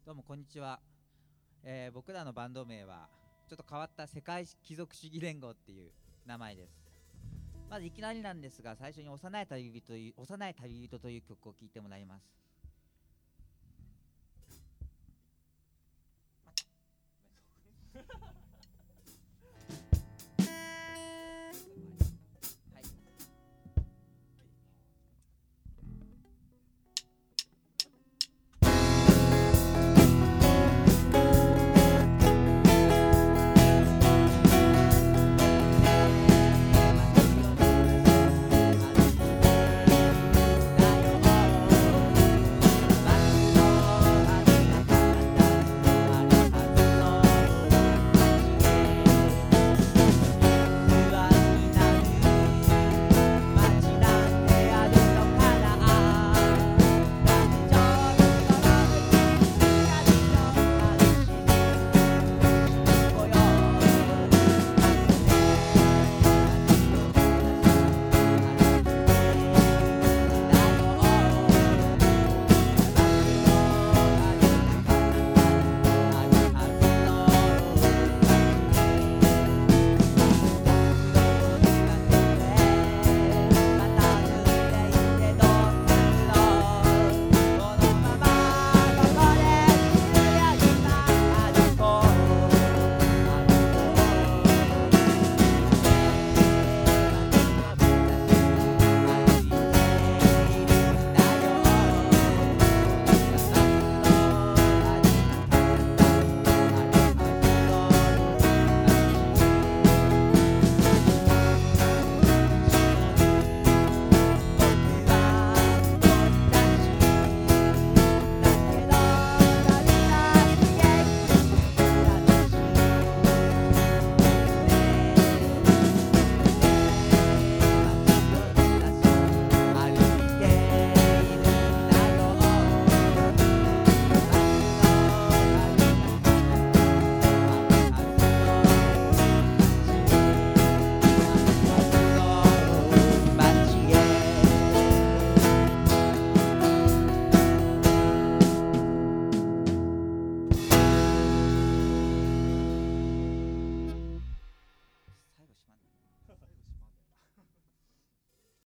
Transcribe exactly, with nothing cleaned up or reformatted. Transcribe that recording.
どうもこんにちは、えー僕らのバンド名はちょっと変わった世界貴族主義連合っていう名前です。まずいきなりなんですが、最初に幼い旅人という幼い旅人という曲を聴いてもらいます。